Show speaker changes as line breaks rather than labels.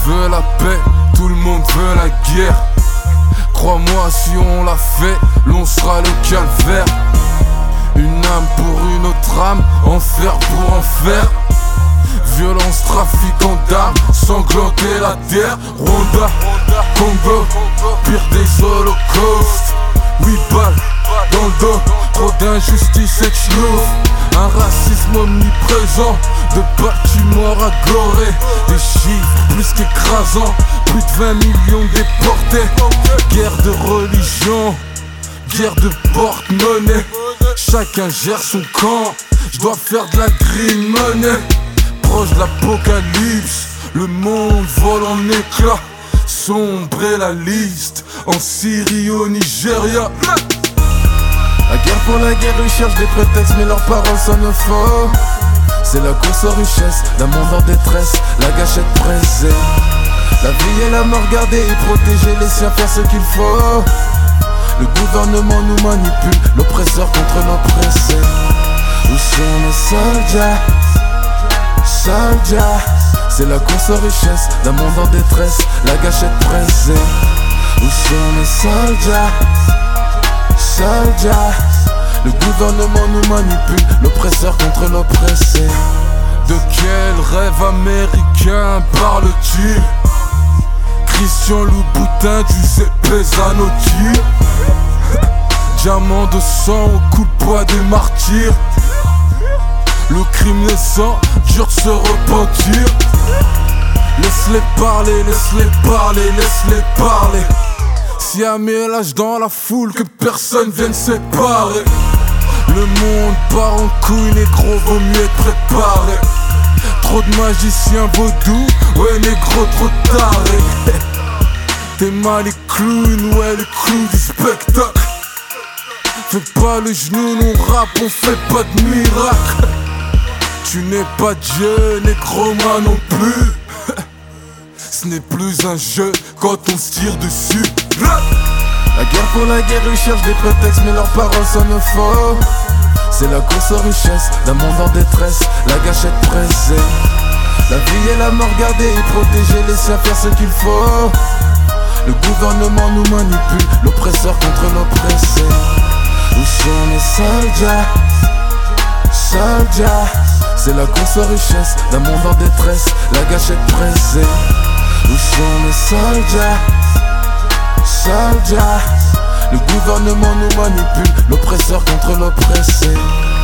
veut la paix, tout le monde veut la guerre. Crois-moi, si on l'a fait, l'on sera le calvaire. Une âme pour une autre âme, enfer pour enfer. Violence, trafiquant d'armes, sanglanter la terre. Rwanda, Congo, pire des holocaustes. 8 balles dans le dos, trop d'injustice explose. Un racisme omniprésent, de bâtiments ragorés. Des chiffres plus qu'écrasants, plus de 20 millions déportés. Guerre de religion, guerre de porte-monnaie. Chacun gère son camp, je dois faire de la green money. Proche de l'apocalypse, le monde vole en éclats. Sombrer la liste, en Syrie, au Nigeria.
La guerre pour la guerre, ils cherchent des prétextes, mais leurs paroles sonnent faux. C'est la course aux richesses, d'un monde en détresse, la gâchette pressée. La vie et la mort, garder et protéger les siens, faire ce qu'il faut. Le gouvernement nous manipule, l'oppresseur contre l'oppressé. Où sont les soldats? Soldats. C'est la course aux richesses, d'un monde en détresse, la gâchette pressée. Où sont les soldats? Soldats. Le gouvernement nous manipule, l'oppresseur contre l'oppressé.
De quel rêve américain parles-tu? Christian Louboutin, Giuseppe Zanotti. Diamant de sang au coup de poids des martyrs. Le crime naissant, dur de se repentir. Laisse-les parler, laisse-les parler, laisse-les parler. Si un mélange dans la foule, que personne vienne séparer. Le monde part en couille, négro, vaut mieux être préparé. Trop de magiciens vaudous, ouais négro, trop taré. T'es mal les clowns, ouais les clowns du spectacle. Fais pas le genou, on rappe, on fait pas de miracle. Tu n'es pas Dieu, négro, moi non plus. Ce n'est plus un jeu quand on se tire dessus.
La guerre pour la guerre, ils cherchent des prétextes, mais leurs paroles sonnent faux. C'est la course aux richesses, d'un monde en détresse, la gâchette pressée. La vie et la mort, garder et protéger les siens, faire ce qu'il faut. Le gouvernement nous manipule, l'oppresseur contre l'oppressé. Où sont les soldats? Soldats. C'est la course aux richesses, d'un monde en détresse, la gâchette pressée. Où sont les soldats? Soldats. Le gouvernement nous manipule, l'oppresseur contre l'oppressé.